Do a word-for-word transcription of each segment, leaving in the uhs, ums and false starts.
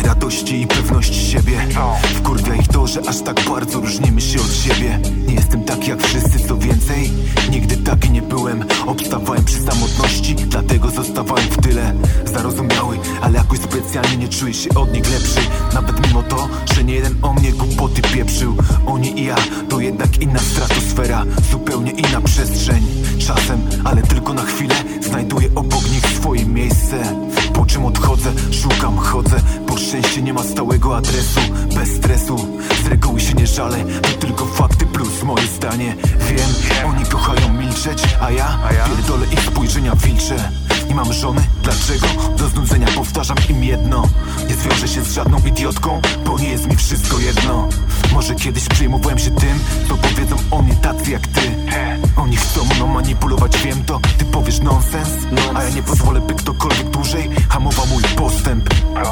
radości i pewności siebie. Wkurwia ich to, że aż tak bardzo różnimy się od siebie. Nie jestem taki jak wszyscy, co więcej, nigdy taki nie byłem. Obstawałem przy samotności, dlatego zostawałem w tyle. Zarozumiały, ale jakoś specjalnie nie czuję się od nich lepszy. Nawet mimo to, że nie jeden o mnie głupoty pieprzył. Oni i ja to jednak inna stratosfera, zupełnie inna przestrzeń. Czasem, ale tylko na chwilę, znajduję obok nich swoje miejsce. Po czym odchodzę, szukam, chodzę. Bo szczęście nie ma stałego adresu. Bez stresu, z reguły się nie żalę. To tylko fakty plus moje zdanie. Wiem, oni kochają milczeć, a ja pierdolę ich spojrzenia wilcze. Nie mam żony, dlaczego? Do znudzenia powtarzam im jedno: nie zwiążę się z żadną idiotką, bo nie jest mi wszystko jedno. Może kiedyś przejmowałem się tym, co powiedzą o mnie tacy jak ty. Oni chcą mną manipulować, wiem to. Ty powiesz nonsens, a ja nie pozwolę, by ktokolwiek dłużej hamował mój postęp.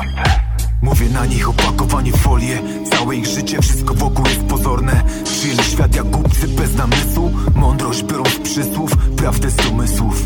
Mówię na nich opakowani w folię. Całe ich życie, wszystko wokół jest pozorne. Przyjęli świat jak głupcy bez namysłu. Mądrość biorą z przysłów, prawdę z domysłów.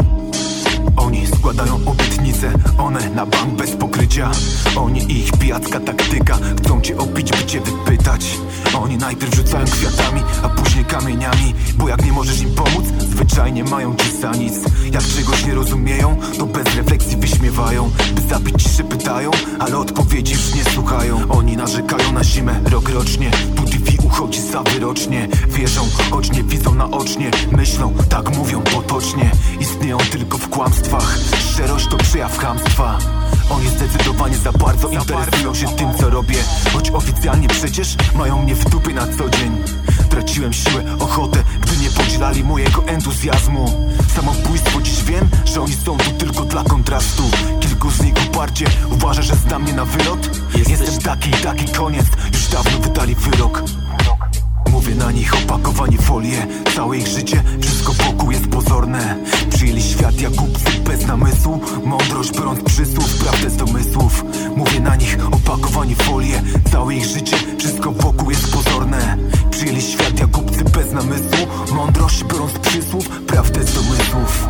Oni składają obietnice, one na bank bez pokrycia. Oni i ich pijacka taktyka, chcą cię opić, by cię wypytać. Oni najpierw rzucają kwiatami, a później kamieniami. Bo jak nie możesz im pomóc, zwyczajnie mają ci za nic. Jak czegoś nie rozumieją, to bez refleksji wyśmiewają. By zabić ciszę pytają, ale odpowiedzi już nie słuchają. Oni narzekają na zimę rok rocznie. Tu T V uchodzi za wyrocznie. Wierzą, choć nie widzą naocznie. Myślą, tak mówią potocznie. Istnieją tylko w kłamstwach. Szczerość to przejaw chamstwa. Oni zdecydowanie za bardzo interesują się tym, co robię. Choć oficjalnie przecież mają mnie w dupie na co dzień. Traciłem siłę, ochotę, gdy nie podzielali mojego entuzjazmu. Samobójstwo, dziś wiem, że oni są tu tylko dla kontrastu. Kilku z nich uparcie uważa, że zda mnie na wylot. Jestem taki, taki koniec, już dawno wydali wyrok. Mówię na nich opakowani w folię. Całe ich życie, wszystko wokół jest pozorne. Przyjęli świat jak głupcy bez namysłu. Mądrość biorąc przysłów, prawdę z domysłów. Mówię na nich opakowani w folię. Całe ich życie, wszystko wokół jest pozorne. Przyjęli świat jak głupcy bez namysłu. Mądrość biorąc przysłów, prawdę z domysłów.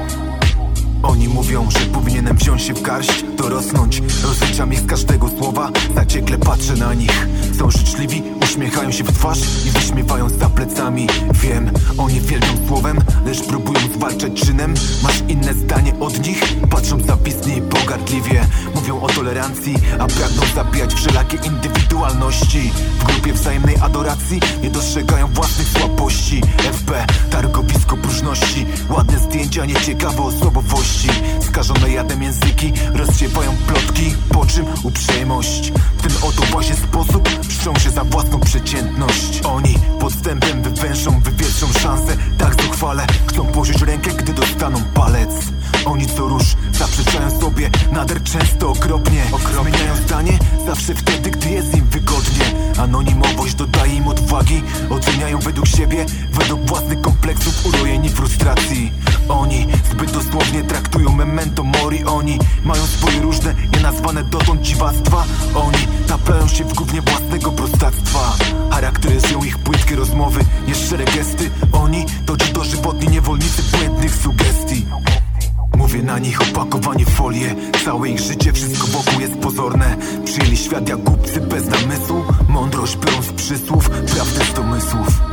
Oni mówią, że powinienem wziąć się w garść, dorosnąć. Rozliczam ich z każdego słowa, zaciekle patrzę na nich. Są życzliwi, uśmiechają się w twarz i wyśmiewają za plecami. Wiem, oni wielbią słowem, lecz próbują zwalczać czynem. Masz inne zdanie od nich? Patrzą zawistnie i pogardliwie. Mówią o tolerancji, a pragną zabijać wszelakie indywidualności. W grupie wzajemnej adoracji nie dostrzegają własnych słabości. F B, targowisko próżności. Ładne zdjęcia, nieciekawe osobowości. Skażone jadem języki rozsiewają plotki, po czym uprzejmość. W ten oto właśnie sposób czczą się za własną przeciętność. Oni podstępem wywęszą, wywieszą szansę. Tak zuchwale chcą położyć rękę, gdy dostaną palec. Oni co róż zaprzeczają sobie nader często okropnie. Zmieniają zdanie zawsze wtedy, gdy jest im wygodnie. Anonimowość dodaje im odwagi. Oceniają według siebie, według własnych kompleksów, urojeni frustracji. Oni zbyt dosłownie traktują memento mori. Oni mają swoje różne, nienazwane dotąd dziwactwa. Oni taplają się w gównie własnego prostactwa. Charakteryzują ich płytkie rozmowy, nieszczere gesty. Oni to ci dożywotni niewolnicy błędnych sugestii. Mówię na nich opakowani w folię. Całe ich życie, wszystko wokół jest pozorne. Przyjęli świat jak głupcy bez namysłu. Mądrość biorą z przysłów, prawdę z domysłów.